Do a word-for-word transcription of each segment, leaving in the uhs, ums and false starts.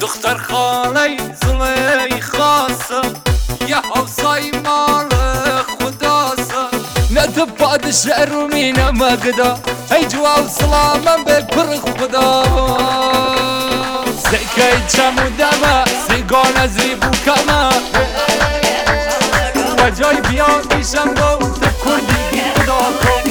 دختر خالی زلی خاصم یه حوصای مال خداسم ندب پادشاه رومی نمگدا ای جواب سلامم به پر خدا سکای چمو دمه سیگان از ریبو کمه و جای بیان بیشم گو تو کردی بی خدا کن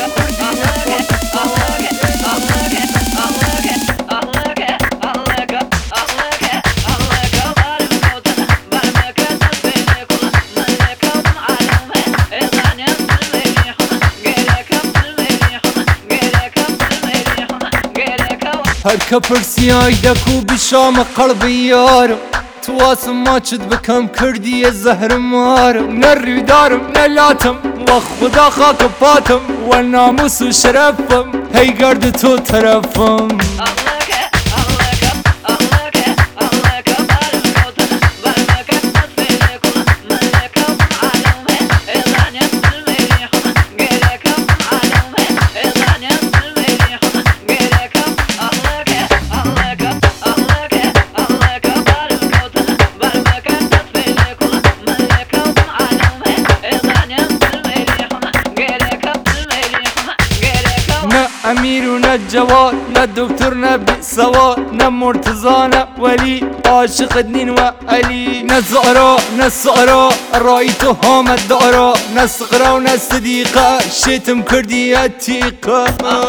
هر كبرسياي دكو بشام قلبي يارم تواسم ما چد بكم كردي الزهر مارم نري دارم نلاتم وخدا خاك باتم والناموس وشرفم هي قرد تو ترفم امیر و نه جواد نه دکتر نه بی سواد نه مرتضی نه ولی عاشق دین و علی نه زهرا نه سارا رای تو حامد دارا نه صغرا و نه صدیقه شیتم کردی عتیقه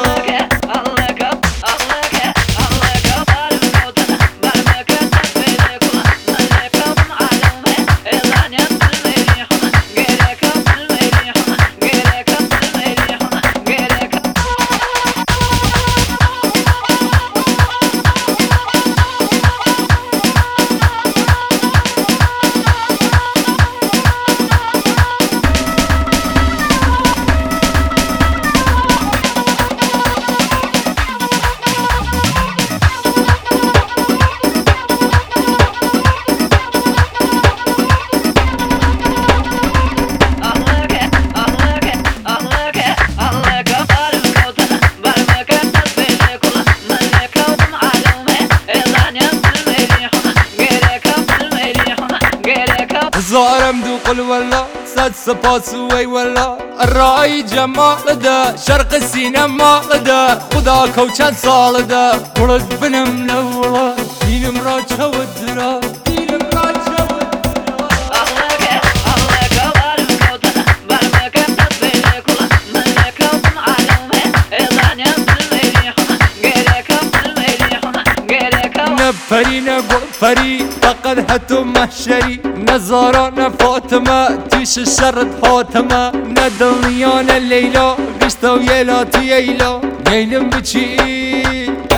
زارم دو قل والله صد سپاس وی والله الرای جمال ده شرق سینما ده خدا کو چند سال ده ولد بنم لولا دینم را چود درا دینم را چود نفری نگو فری فقد حتو محشری نزارا نفاطمه تیش شرط حاتمه ندنیا نه لیلا گشتا و یلا تو ییلا نیلم بچی